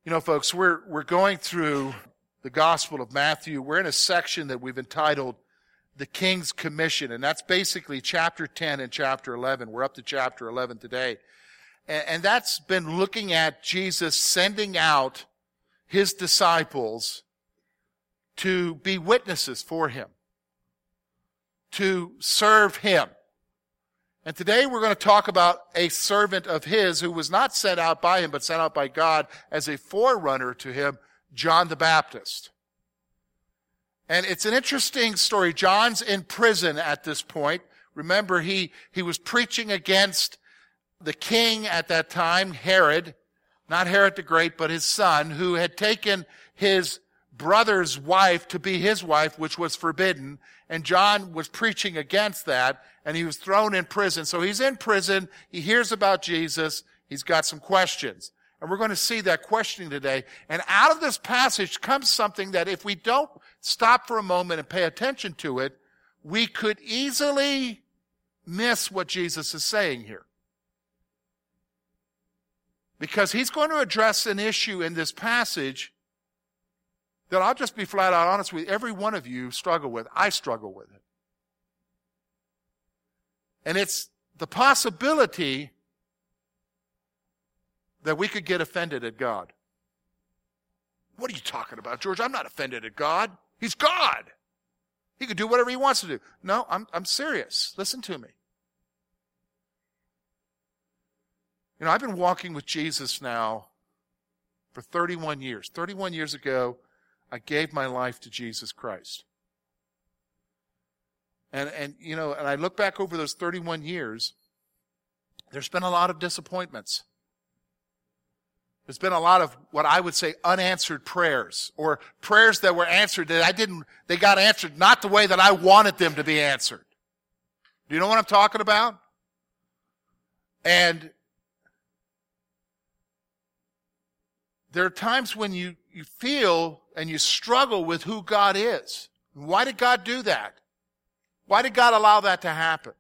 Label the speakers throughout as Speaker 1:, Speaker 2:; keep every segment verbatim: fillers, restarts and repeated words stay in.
Speaker 1: You know, folks, we're we're going through the Gospel of Matthew. We're in a section that we've entitled The King's Commission, and that's basically chapter ten and chapter eleven. We're up to chapter eleven today. And, and that's been looking at Jesus sending out his disciples to be witnesses for him, to serve him. And today we're going to talk about a servant of his who was not sent out by him, but sent out by God as a forerunner to him, John the Baptist. And it's an interesting story. John's in prison at this point. Remember, he, he was preaching against the king at that time, Herod, not Herod the Great, but his son, who had taken his brother's wife to be his wife, which was forbidden. And John was preaching against that, and he was thrown in prison. So he's in prison. He hears about Jesus. He's got some questions. And we're going to see that questioning today. And out of this passage comes something that if we don't stop for a moment and pay attention to it, we could easily miss what Jesus is saying here. Because he's going to address an issue in this passage that I'll just be flat out honest with you, every one of you struggle with. I struggle with it. And it's the possibility that we could get offended at God. What are you talking about, George? I'm not offended at God. He's God. He can do whatever he wants to do. No, I'm, I'm serious. Listen to me. You know, I've been walking with Jesus now for thirty-one years. thirty-one years ago, I gave my life to Jesus Christ. And, and you know, and I look back over those thirty-one years, there's been a lot of disappointments. There's been a lot of what I would say unanswered prayers, or prayers that were answered that I didn't, they got answered not the way that I wanted them to be answered. Do you know what I'm talking about? And there are times when you, you feel and you struggle with who God is. Why did God do that? Why did God allow that to happen?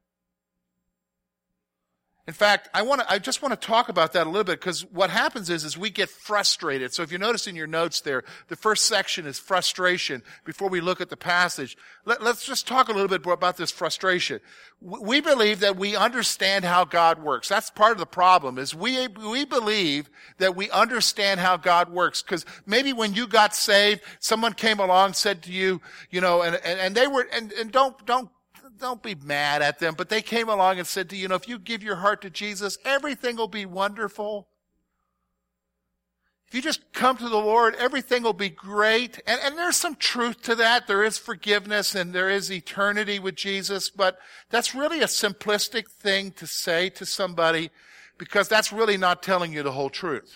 Speaker 1: In fact, I want to, I just want to talk about that a little bit, because what happens is, is we get frustrated. So if you notice in your notes there, the first section is frustration before we look at the passage. Let, let's just talk a little bit more about this frustration. We believe that we understand how God works. That's part of the problem, is we, we believe that we understand how God works. Because maybe when you got saved, someone came along, said to you, you know, and, and, and they were, and, and don't, don't, Don't be mad at them, but they came along and said to you, you know, if you give your heart to Jesus, everything will be wonderful. If you just come to the Lord, everything will be great. And, and there's some truth to that. There is forgiveness and there is eternity with Jesus, but that's really a simplistic thing to say to somebody, because that's really not telling you the whole truth.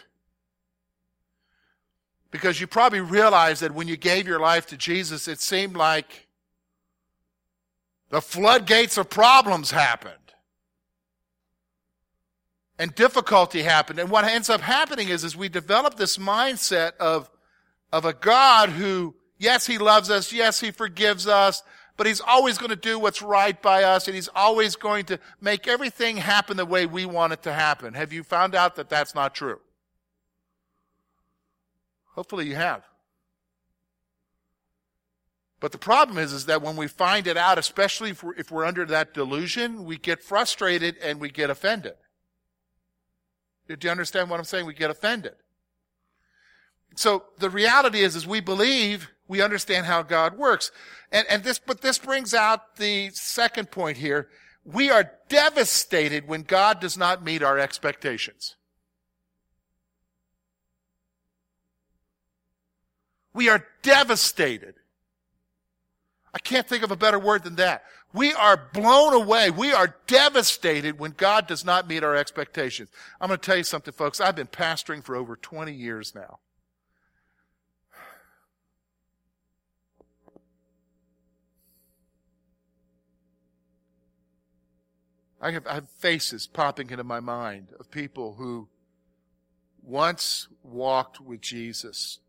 Speaker 1: Because you probably realize that when you gave your life to Jesus, it seemed like the floodgates of problems happened. And difficulty happened. And what ends up happening is, is we develop this mindset of, of a God who, yes, he loves us, yes, he forgives us, but he's always going to do what's right by us, and he's always going to make everything happen the way we want it to happen. Have you found out that that's not true? Hopefully you have. But the problem is, is that when we find it out, especially if we're, if we're under that delusion, we get frustrated and we get offended. Do you understand what I'm saying? We get offended. So the reality is, is we believe we understand how God works. And, and this, but this brings out the second point here. We are devastated when God does not meet our expectations. We are devastated. I can't think of a better word than that. We are blown away. We are devastated when God does not meet our expectations. I'm going to tell you something, folks. I've been pastoring for over twenty years now. I have, I have faces popping into my mind of people who once walked with Jesus.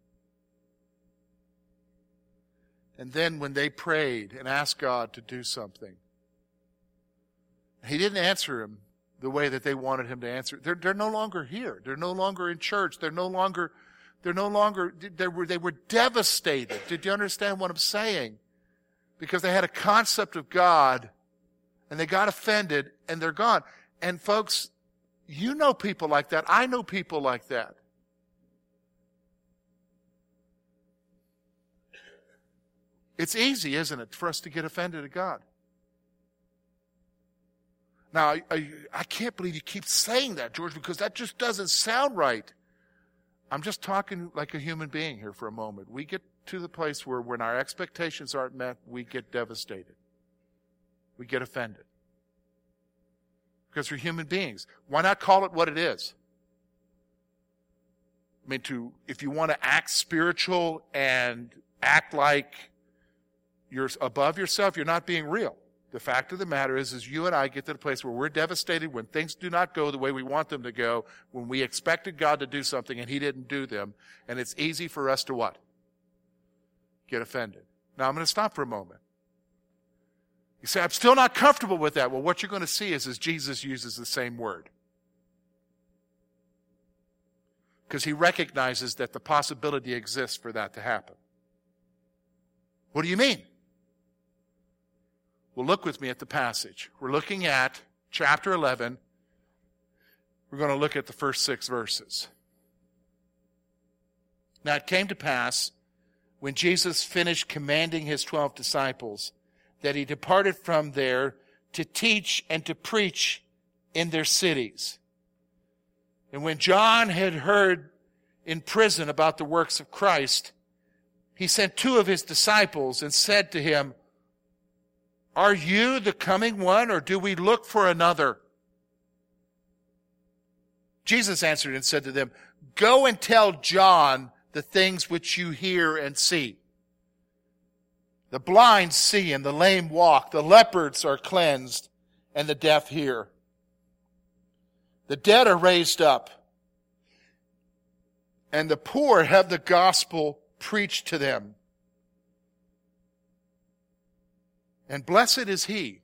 Speaker 1: And then when they prayed and asked God to do something, he didn't answer them the way that they wanted him to answer. They're, they're no longer here. They're no longer in church. They're no longer, they're no longer, they were, they were devastated. Did you understand what I'm saying? Because they had a concept of God, and they got offended, and they're gone. And folks, you know people like that. I know people like that. It's easy, isn't it, for us to get offended at God? Now, I, I, I can't believe you keep saying that, George, because that just doesn't sound right. I'm just talking like a human being here for a moment. We get to the place where when our expectations aren't met, we get devastated. We get offended. Because we're human beings. Why not call it what it is? I mean, to if you want to act spiritual and act like you're above yourself, you're not being real. The fact of the matter is, is you and I get to the place where we're devastated when things do not go the way we want them to go, when we expected God to do something and he didn't do them, and it's easy for us to what? Get offended. Now, I'm going to stop for a moment. You say, I'm still not comfortable with that. Well, what you're going to see is, is Jesus uses the same word. Because he recognizes that the possibility exists for that to happen. What do you mean? Well, look with me at the passage. We're looking at chapter eleven. We're going to look at the first six verses. Now it came to pass, when Jesus finished commanding his twelve disciples, that he departed from there to teach and to preach in their cities. And when John had heard in prison about the works of Christ, he sent two of his disciples and said to him, Are you the coming one, or do we look for another? Jesus answered and said to them, Go and tell John the things which you hear and see. The blind see and the lame walk, the lepers are cleansed, and the deaf hear. The dead are raised up, and the poor have the gospel preached to them. And blessed is he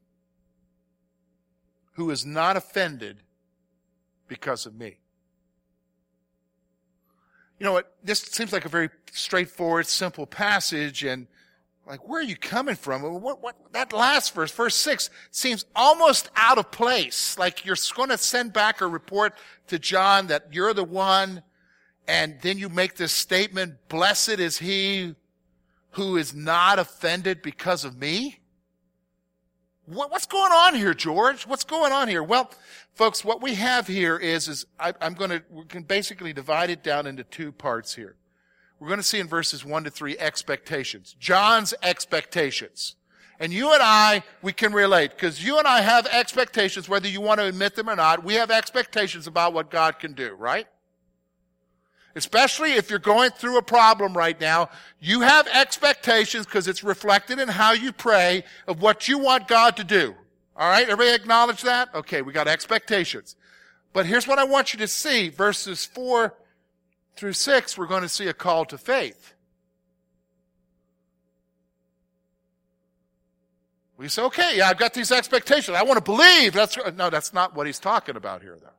Speaker 1: who is not offended because of me. You know what? This seems like a very straightforward, simple passage, and like, where are you coming from? What, what, that last verse, verse six, seems almost out of place. Like you're going to send back a report to John that you're the one, and then you make this statement, blessed is he who is not offended because of me? What, what's going on here, George? What's going on here? Well, folks, what we have here is, is I, I'm going to, we can basically divide it down into two parts here. We're going to see in verses one to three expectations. John's expectations. And you and I, we can relate, because you and I have expectations, whether you want to admit them or not. We have expectations about what God can do, right? Especially if you're going through a problem right now, you have expectations because it's reflected in how you pray of what you want God to do. All right? Everybody acknowledge that? Okay, we got expectations. But here's what I want you to see. Verses four through six, we're going to see a call to faith. We say, okay, yeah, I've got these expectations. I want to believe. That's no, that's not what he's talking about here, though.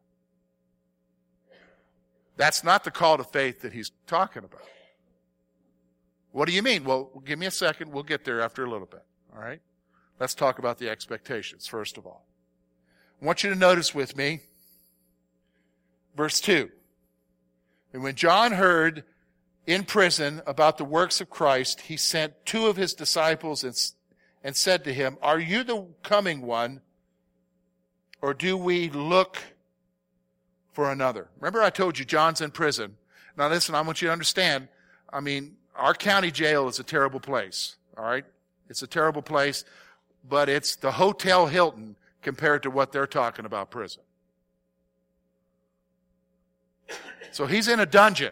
Speaker 1: That's not the call to faith that he's talking about. What do you mean? Well, give me a second. We'll get there after a little bit. All right? Let's talk about the expectations, first of all. I want you to notice with me verse two. And when John heard in prison about the works of Christ, he sent two of his disciples and, and said to him, Are you the coming one, or do we look for another? Remember I told you John's in prison. Now listen, I want you to understand, I mean, our county jail is a terrible place, all right? It's a terrible place, but it's the Hotel Hilton compared to what they're talking about prison. So he's in a dungeon.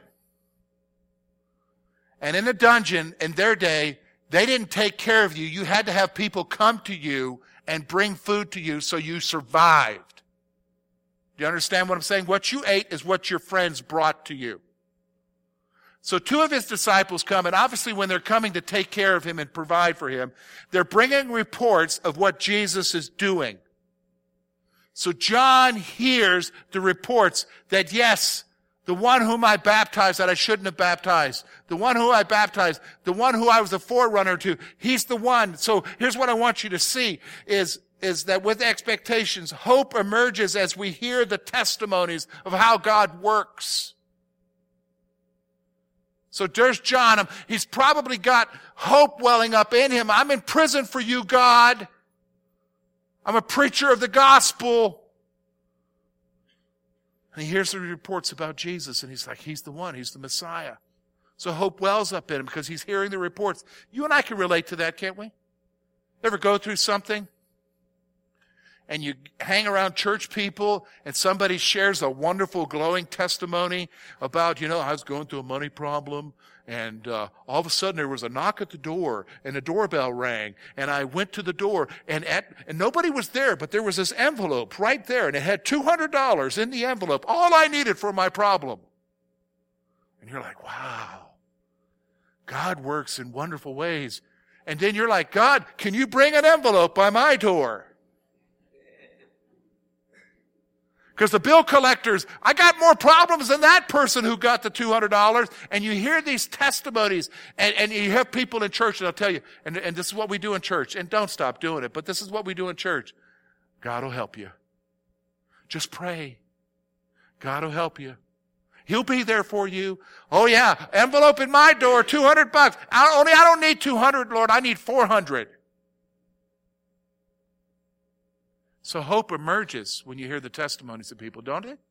Speaker 1: And in a dungeon, in their day, they didn't take care of you. You had to have people come to you and bring food to you so you survived. Do you understand what I'm saying? What you ate is what your friends brought to you. So two of his disciples come, and obviously when they're coming to take care of him and provide for him, they're bringing reports of what Jesus is doing. So John hears the reports that yes, the one whom I baptized that I shouldn't have baptized, the one who I baptized, the one who I was a forerunner to, he's the one. So here's what I want you to see is, is that with expectations, hope emerges as we hear the testimonies of how God works. So there's John. He's probably got hope welling up in him. I'm in prison for you, God. I'm a preacher of the gospel. And he hears the reports about Jesus, and he's like, he's the one. He's the Messiah. So hope wells up in him because he's hearing the reports. You and I can relate to that, can't we? Ever go through something? And you hang around church people and somebody shares a wonderful glowing testimony about, you know, I was going through a money problem and uh, all of a sudden there was a knock at the door and the doorbell rang and I went to the door and at, and nobody was there, but there was this envelope right there and it had two hundred dollars in the envelope, all I needed for my problem. And you're like, wow, God works in wonderful ways. And then you're like, God, can you bring an envelope by my door? Because the bill collectors, I got more problems than that person who got the two hundred dollars. And you hear these testimonies, and, and you have people in church that'll tell you, and, and this is what we do in church, and don't stop doing it, but this is what we do in church. God will help you. Just pray. God will help you. He'll be there for you. Oh yeah, envelope in my door, two hundred bucks. I, only I don't need two hundred, Lord, I need four hundred. So hope emerges when you hear the testimonies of people, don't it?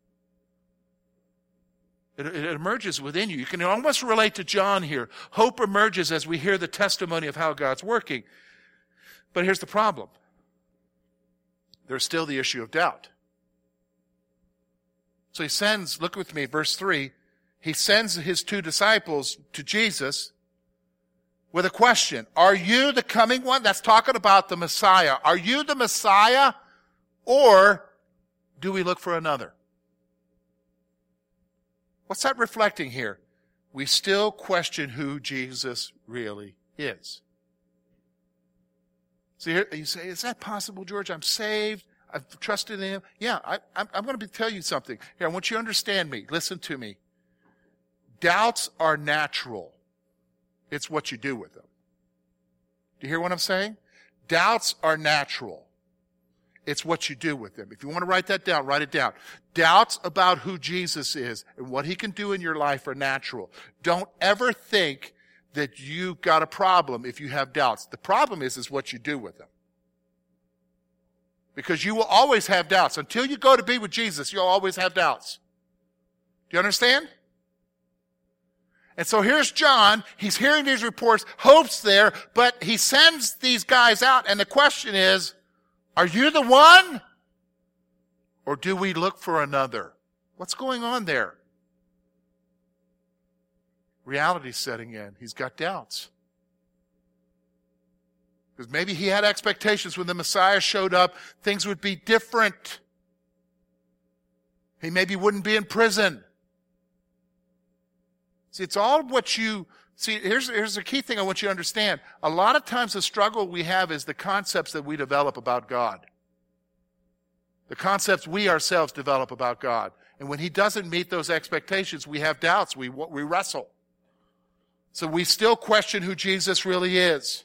Speaker 1: It, it emerges within you. You can almost relate to John here. Hope emerges as we hear the testimony of how God's working. But here's the problem. There's still the issue of doubt. So he sends, look with me, verse three, he sends his two disciples to Jesus with a question. Are you the coming one? That's talking about the Messiah. Are you the Messiah? Or do we look for another? What's that reflecting here? We still question who Jesus really is. See, here you say, is that possible, George? I'm saved. I've trusted in him. Yeah, I, I'm, I'm going to tell you something. Here, I want you to understand me. Listen to me. Doubts are natural. It's what you do with them. Do you hear what I'm saying? Doubts are natural. It's what you do with them. If you want to write that down, write it down. Doubts about who Jesus is and what he can do in your life are natural. Don't ever think that you've got a problem if you have doubts. The problem is, is what you do with them. Because you will always have doubts. Until you go to be with Jesus, you'll always have doubts. Do you understand? And so here's John. He's hearing these reports. Hope's there, but he sends these guys out. And the question is, are you the one? Or do we look for another? What's going on there? Reality's setting in. He's got doubts. Because maybe he had expectations when the Messiah showed up, things would be different. He maybe wouldn't be in prison. See, it's all what you... See, here's, here's the key thing I want you to understand. A lot of times the struggle we have is the concepts that we develop about God. The concepts we ourselves develop about God. And when he doesn't meet those expectations, we have doubts. We, we wrestle. So we still question who Jesus really is.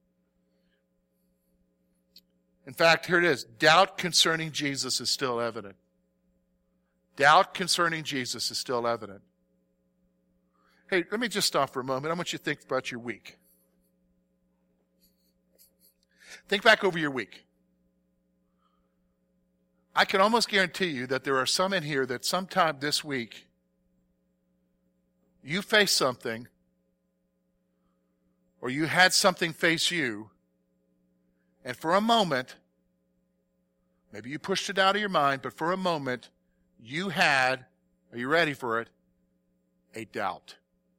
Speaker 1: In fact, here it is. Doubt concerning Jesus is still evident. Doubt concerning Jesus is still evident. Hey, let me just stop for a moment. I want you to think about your week. Think back over your week. I can almost guarantee you that there are some in here that sometime this week you faced something or you had something face you, and for a moment, maybe you pushed it out of your mind, but for a moment, you had, are you ready for it, a doubt.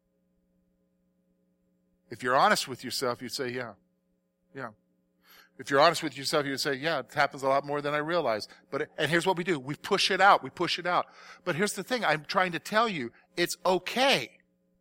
Speaker 1: If you're honest with yourself, you'd say, yeah, yeah. If you're honest with yourself, you'd say, yeah, it happens a lot more than I realize. But, and here's what we do. We push it out. We push it out. But here's the thing. I'm trying to tell you, it's okay.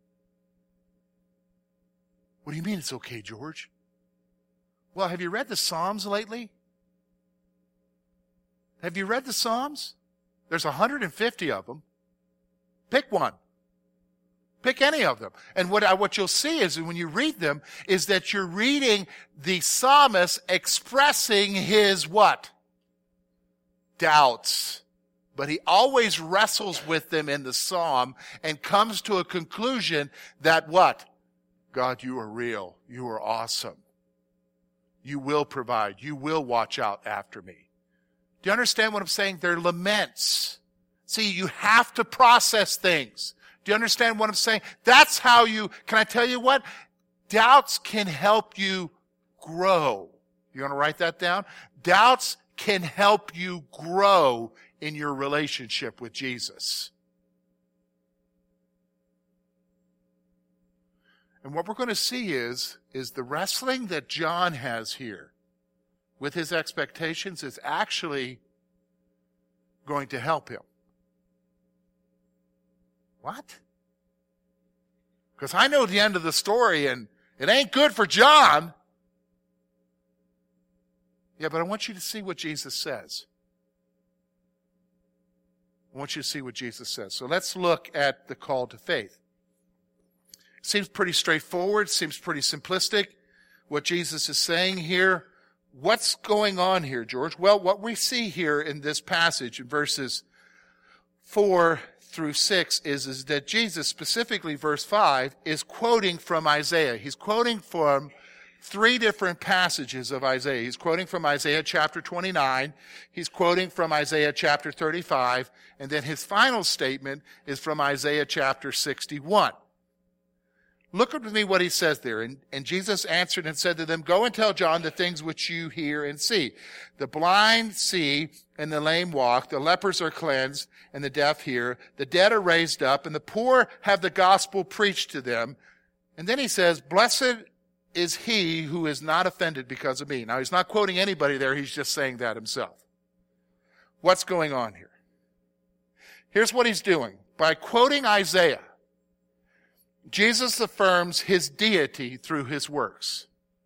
Speaker 1: What do you mean it's okay, George? Well, have you read the Psalms lately? Have you read the Psalms? There's one hundred fifty of them. Pick one. Pick any of them. And what, I, what you'll see is when you read them is that you're reading the psalmist expressing his what? Doubts. But he always wrestles with them in the psalm and comes to a conclusion that what? God, you are real. You are awesome. You will provide. You will watch out after me. Do you understand what I'm saying? They're laments. See, you have to process things. Do you understand what I'm saying? That's how you, can I tell you what? Doubts can help you grow. You want to write that down? Doubts can help you grow in your relationship with Jesus. And what we're going to see is, is the wrestling that John has here with his expectations is actually going to help him. What? Because I know the end of the story and it ain't good for John. Yeah, but I want you to see what Jesus says. I want you to see what Jesus says. So let's look at the call to faith. Seems pretty straightforward, seems pretty simplistic. What Jesus is saying here, what's going on here, George? Well, what we see here in this passage in verses four through six is, is that Jesus, specifically verse five, is quoting from Isaiah. He's quoting from three different passages of Isaiah. He's quoting from Isaiah chapter twenty-nine. He's quoting from Isaiah chapter thirty-five. And then his final statement is from Isaiah chapter sixty-one. Look at me what he says there. And, and Jesus answered and said to them, go and tell John the things which you hear and see. The blind see and the lame walk. The lepers are cleansed and the deaf hear. The dead are raised up and the poor have the gospel preached to them. And then he says, blessed is he who is not offended because of me. Now, he's not quoting anybody there. He's just saying that himself. What's going on here? Here's what he's doing. By quoting Isaiah, Jesus affirms his deity through his works.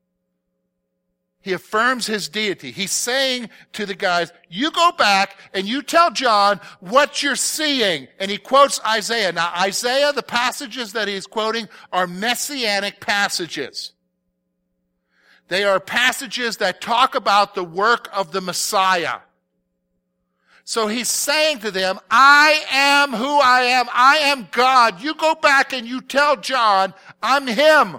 Speaker 1: He affirms his deity. He's saying to the guys, you go back and you tell John what you're seeing. And he quotes Isaiah. Now, Isaiah, the passages that he's quoting are messianic passages. They are passages that talk about the work of the Messiah. So he's saying to them, I am who I am. I am God. You go back and you tell John, I'm him.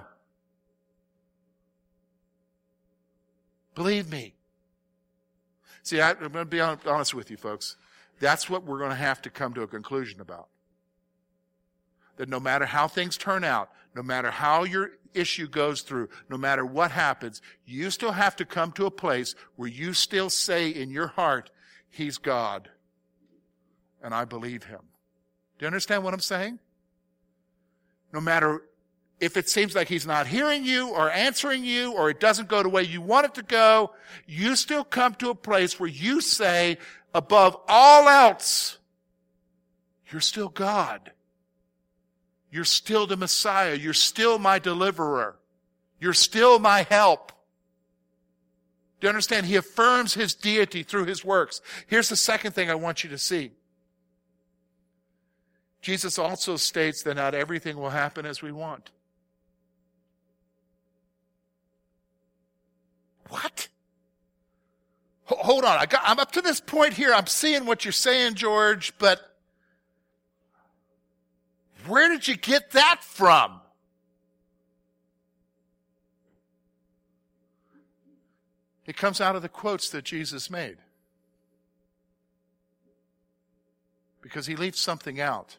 Speaker 1: Believe me. See, I, I'm going to be honest with you, folks. That's what we're going to have to come to a conclusion about. That no matter how things turn out, no matter how your issue goes through, no matter what happens, you still have to come to a place where you still say in your heart, he's God, and I believe him. Do you understand what I'm saying? No matter if it seems like he's not hearing you or answering you or it doesn't go the way you want it to go, you still come to a place where you say, above all else, you're still God. You're still the Messiah. You're still my deliverer. You're still my help. Do you understand? He affirms his deity through his works. Here's the second thing I want you to see. Jesus also states that not everything will happen as we want. What? Hold on. I got, I'm up to this point here. I'm seeing what you're saying, George, but where did you get that from? It comes out of the quotes that Jesus made. Because he leaves something out.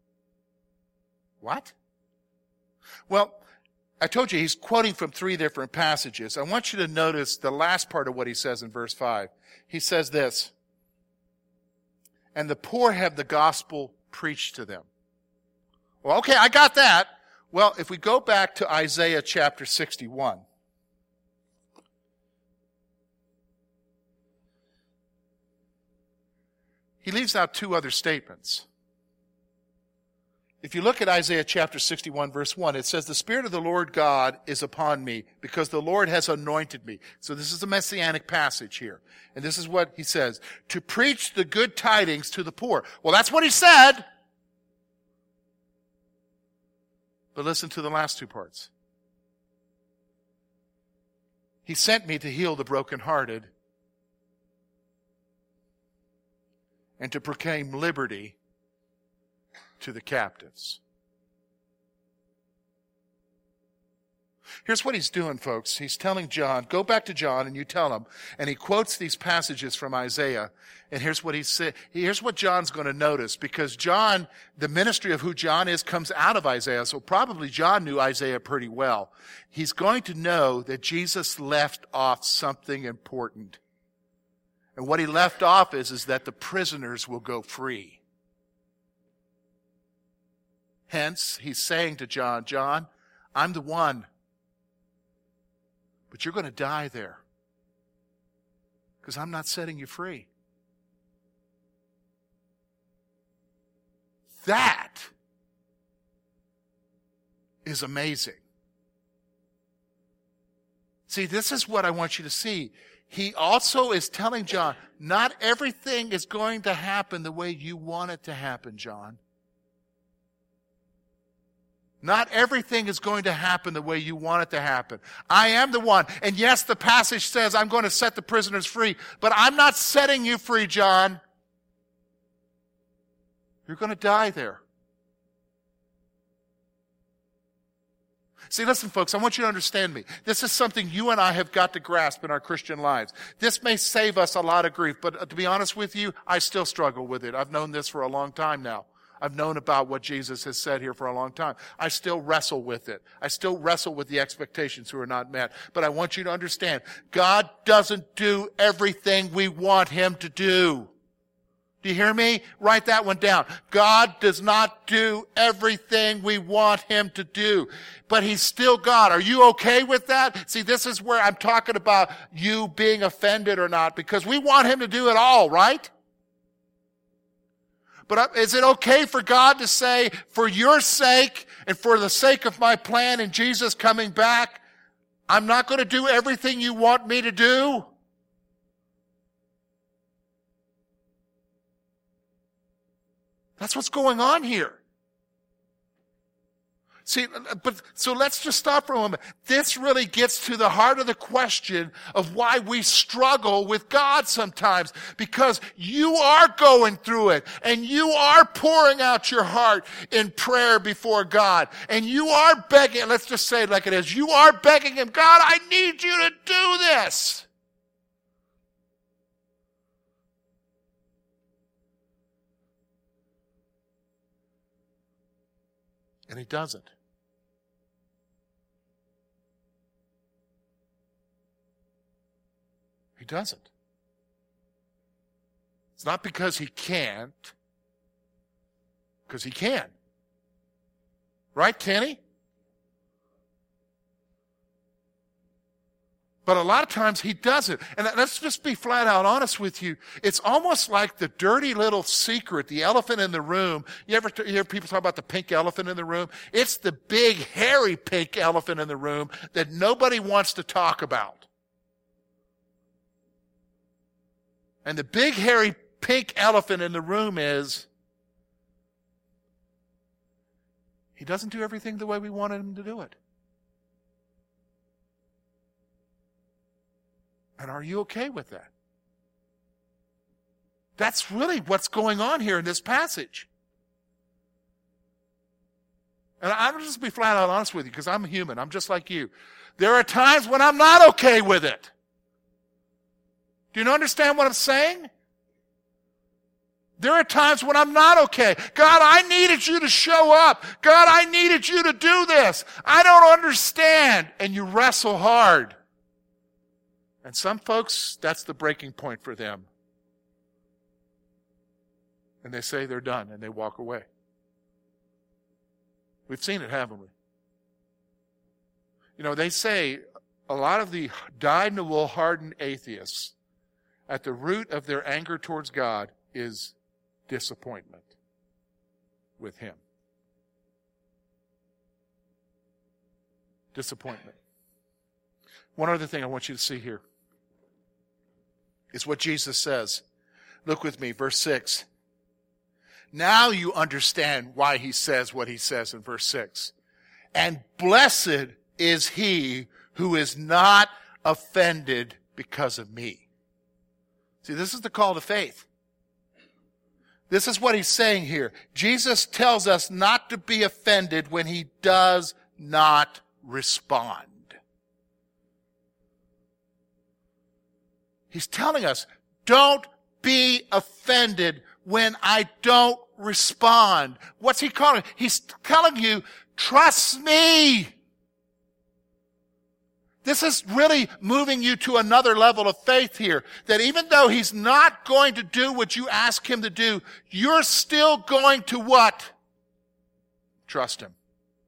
Speaker 1: What? Well, I told you he's quoting from three different passages. I want you to notice the last part of what he says in verse five. He says this, and the poor have the gospel preached to them. Well, okay, I got that. Well, if we go back to Isaiah chapter sixty-one, he leaves out two other statements. If you look at Isaiah chapter sixty-one, verse one, it says, the Spirit of the Lord God is upon me, because the Lord has anointed me. So this is a messianic passage here. And this is what he says, to preach the good tidings to the poor. Well, that's what he said. But listen to the last two parts. He sent me to heal the brokenhearted and to proclaim liberty to the captives. Here's what he's doing, folks. He's telling John, go back to John and you tell him. And he quotes these passages from Isaiah. And here's what he said. Here's what John's going to notice. Because John, the ministry of who John is, comes out of Isaiah. So probably John knew Isaiah pretty well. He's going to know that Jesus left off something important. And what he left off is, is that the prisoners will go free. Hence, he's saying to John, John, I'm the one, but you're going to die there because I'm not setting you free. That is amazing. See, this is what I want you to see. He also is telling John, not everything is going to happen the way you want it to happen, John. Not everything is going to happen the way you want it to happen. I am the one. And yes, the passage says I'm going to set the prisoners free, but I'm not setting you free, John. You're going to die there. See, listen, folks, I want you to understand me. This is something you and I have got to grasp in our Christian lives. This may save us a lot of grief, but to be honest with you, I still struggle with it. I've known this for a long time now. I've known about what Jesus has said here for a long time. I still wrestle with it. I still wrestle with the expectations who are not met. But I want you to understand, God doesn't do everything we want Him to do. Do you hear me? Write that one down. God does not do everything we want Him to do. But He's still God. Are you okay with that? See, this is where I'm talking about you being offended or not, because we want Him to do it all, right? But is it okay for God to say, for your sake and for the sake of my plan and Jesus coming back, I'm not going to do everything you want me to do? That's what's going on here. See, but so let's just stop for a moment. This really gets to the heart of the question of why we struggle with God sometimes. Because you are going through it, and you are pouring out your heart in prayer before God. And you are begging, let's just say it like it is, you are begging Him, God, I need you to do this. And He doesn't. He doesn't. It's not because He can't, because He can. Right, can He? But a lot of times He doesn't. And let's just be flat out honest with you. It's almost like the dirty little secret, the elephant in the room. You ever hear people talk about the pink elephant in the room? It's the big, hairy pink elephant in the room that nobody wants to talk about. And the big, hairy pink elephant in the room is He doesn't do everything the way we wanted Him to do it. And are you okay with that? That's really what's going on here in this passage. And I'll just be flat out honest with you, because I'm human. I'm just like you. There are times when I'm not okay with it. Do you understand what I'm saying? There are times when I'm not okay. God, I needed you to show up. God, I needed you to do this. I don't understand. And you wrestle hard. And some folks, that's the breaking point for them. And they say they're done, and they walk away. We've seen it, haven't we? You know, they say a lot of the dyed-in-the-wool hardened atheists, at the root of their anger towards God is disappointment with Him. disappointment. One other thing I want you to see here is what Jesus says. Look with me, verse six. Now you understand why he says what he says in verse six. And blessed is he who is not offended because of me. See, this is the call to faith. This is what he's saying here. Jesus tells us not to be offended when he does not respond. He's telling us, don't be offended when I don't respond. What's he calling? He's telling you, trust me. This is really moving you to another level of faith here. That even though he's not going to do what you ask him to do, you're still going to what? Trust him.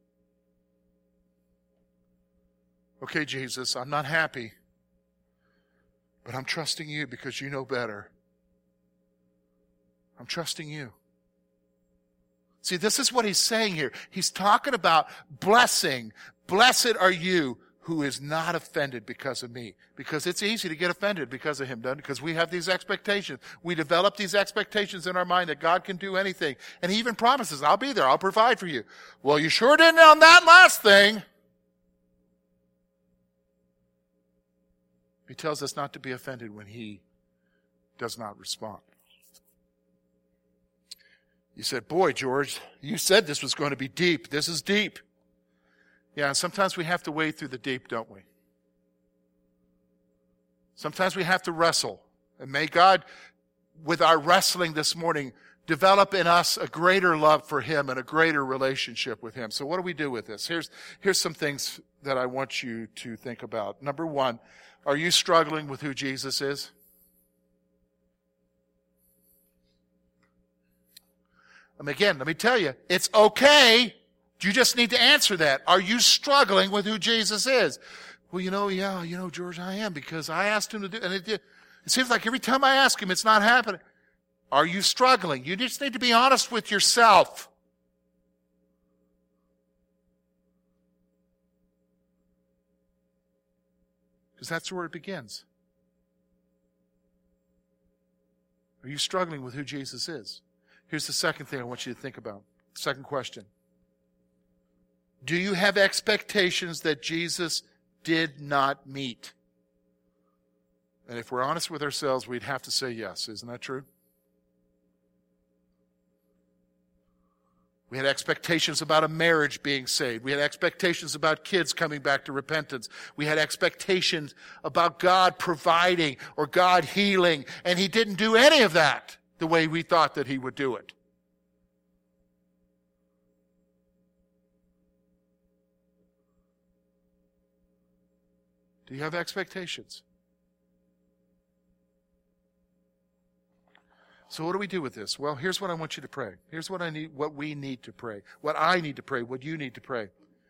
Speaker 1: Okay, Jesus, I'm not happy, but I'm trusting you because you know better. I'm trusting you. See, this is what he's saying here. He's talking about blessing. Blessed are you who is not offended because of me. Because it's easy to get offended because of him, doesn't it? Because we have these expectations. We develop these expectations in our mind that God can do anything. And he even promises, I'll be there. I'll provide for you. Well, you sure didn't on that last thing. He tells us not to be offended when he does not respond. You said, boy, George, you said this was going to be deep. This is deep. Yeah, sometimes we have to wade through the deep, don't we? Sometimes we have to wrestle. And may God, with our wrestling this morning, develop in us a greater love for him and a greater relationship with him. So what do we do with this? Here's, here's some things that I want you to think about. Number one, are you struggling with who Jesus is? And again, let me tell you, it's okay. You just need to answer that. Are you struggling with who Jesus is? Well, you know, yeah, you know, George, I am, because I asked him to do, and it, it seems like every time I ask him, it's not happening. Are you struggling? You just need to be honest with yourself. Because that's where it begins. Are you struggling with who Jesus is? Here's the second thing I want you to think about. Second question. Do you have expectations that Jesus did not meet? And if we're honest with ourselves, we'd have to say yes. Isn't that true? We had expectations about a marriage being saved. We had expectations about kids coming back to repentance. We had expectations about God providing or God healing. And he didn't do any of that the way we thought that he would do it. Do you have expectations? So what do we do with this? Well, here's what I want you to pray. Here's what I need, what we need to pray. What I need to pray, what you need to pray.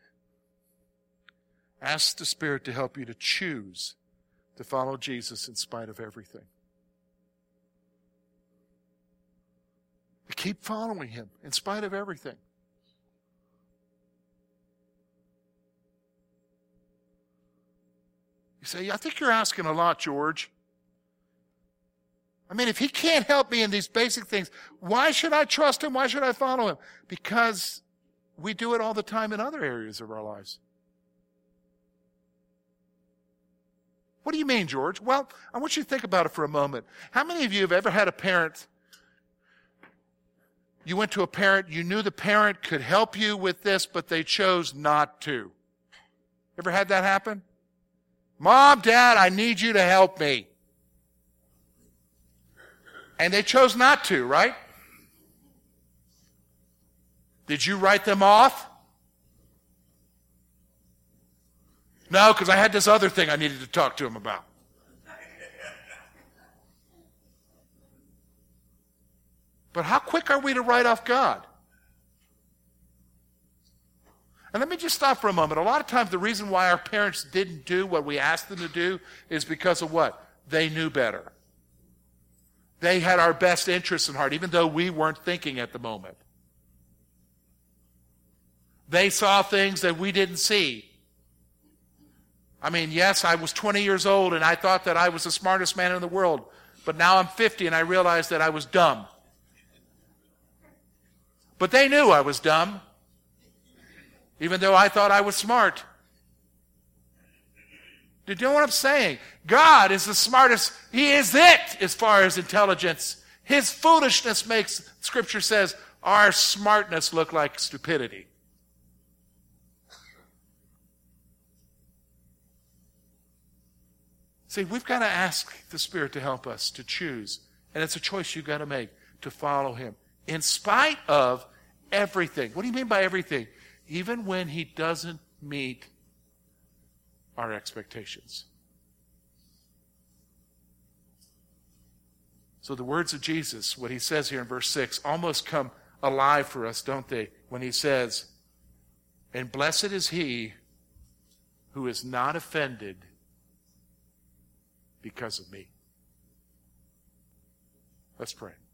Speaker 1: Ask the Spirit to help you to choose to follow Jesus in spite of everything. To keep following him in spite of everything. You say, I think you're asking a lot, George. I mean, if he can't help me in these basic things, why should I trust him? Why should I follow him? Because we do it all the time in other areas of our lives. What do you mean, George? Well, I want you to think about it for a moment. How many of you have ever had a parent, you went to a parent, you knew the parent could help you with this, but they chose not to? Ever had that happen? Mom, Dad, I need you to help me. And they chose not to, right? Did you write them off? No, because I had this other thing I needed to talk to them about. But how quick are we to write off God? And let me just stop for a moment. A lot of times the reason why our parents didn't do what we asked them to do is because of what? They knew better. They had our best interests in heart, even though we weren't thinking at the moment. They saw things that we didn't see. I mean, yes, I was twenty years old and I thought that I was the smartest man in the world. But now I'm fifty and I realized that I was dumb. But they knew I was dumb, even though I thought I was smart. Do you know what I'm saying? God is the smartest. He is it as far as intelligence. His foolishness makes, Scripture says, our smartness look like stupidity. See, we've got to ask the Spirit to help us to choose. And it's a choice you've got to make to follow Him. In spite of everything. What do you mean by everything? Even when He doesn't meet our expectations. So the words of Jesus, what He says here in verse six, almost come alive for us, don't they? When He says, and blessed is he who is not offended because of me. Let's pray.